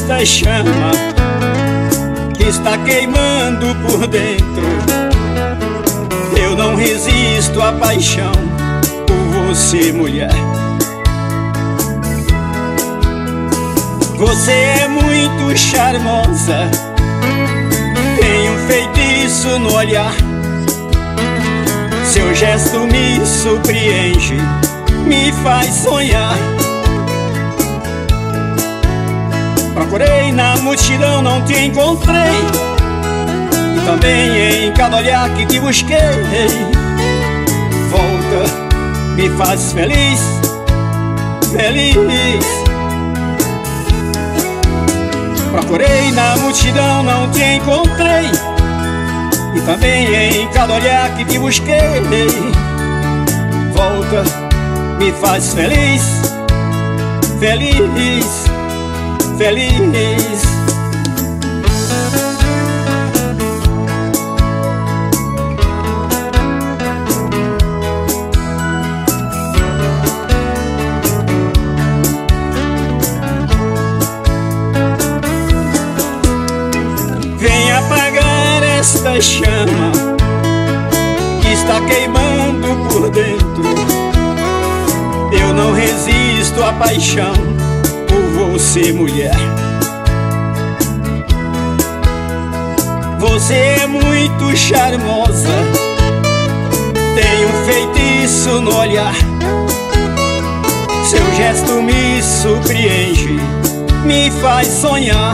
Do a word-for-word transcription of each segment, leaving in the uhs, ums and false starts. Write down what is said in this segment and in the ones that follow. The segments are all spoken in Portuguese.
esta chama que está queimando por dentro. Eu não resisto à paixão por você, mulher. Você é muito charmosa, tem um feitiço no olhar. Seu gesto me surpreende, me faz sonhar. Procurei na multidão, não te encontrei, e também em cada olhar que te busquei. Volta, me faz feliz, feliz. Procurei na multidão, não te encontrei, e também em cada olhar que te busquei. Volta, me faz feliz, feliz, feliz. Vem apagar esta chama que está queimando por dentro. Eu não resisto à paixão por você, mulher. Você é muito charmosa, tem um feitiço no olhar. Seu gesto me surpreende, me faz sonhar.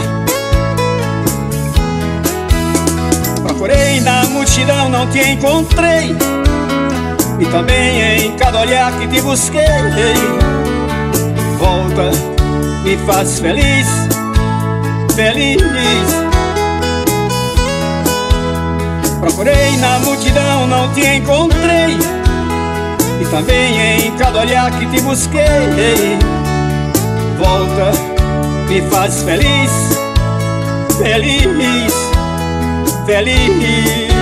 Procurei na multidão, não te encontrei, e também em cada olhar que te busquei. Volta, me faz feliz, feliz. Procurei na multidão, não te encontrei, e também em cada olhar que te busquei. Volta, me faz feliz, feliz, feliz.